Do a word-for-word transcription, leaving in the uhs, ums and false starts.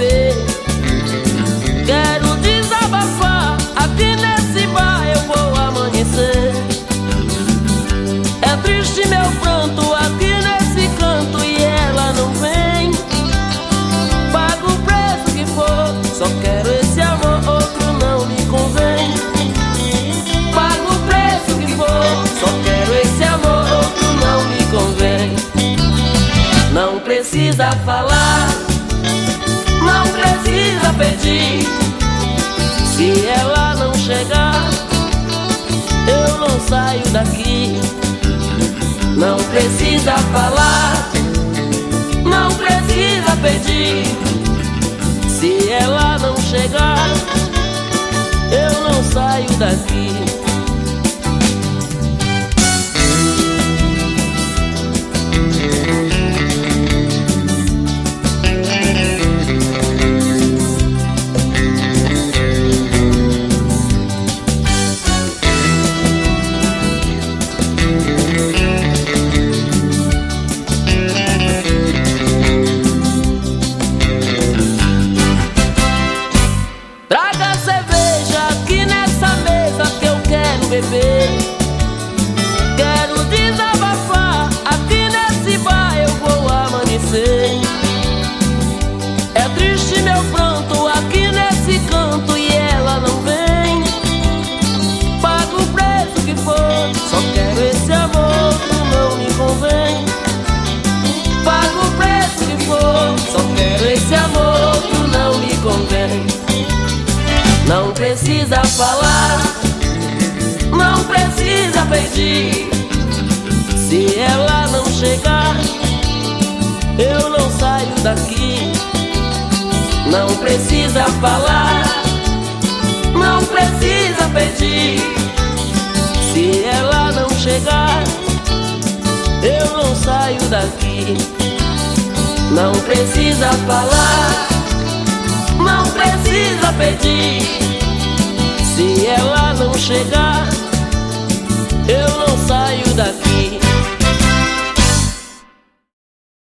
beber. Quero desabafar, aqui nesse bar eu vou amanhecer. É triste meu pranto aqui nesse canto e ela não vem. Pago o preço que for, só quero esse amor, outro não me convém. Pago o preço que for, só quero esse amor, outro não me convém. Não precisa falar, não precisa pedir. Se ela não chegar, eu não saio daqui. Não precisa falar, não precisa pedir. Se ela não chegar, eu não saio daqui. Traga cerveja aqui nessa mesa que eu quero beber. Quero desabafar, aqui nesse bar eu vou amanhecer. É triste meu pranto aqui nesse canto e ela não vem. Pago o preço que for, só quero esse amor, outro não me convém. Pago o preço que for, só quero esse amor, outro não me convém. Não precisa falar, não precisa pedir. Se ela não chegar, eu não saio daqui. Não precisa falar, não precisa pedir. Se ela não chegar, eu não saio daqui. Não precisa falar, não precisa pedir. Se ela não chegar, eu não saio daqui.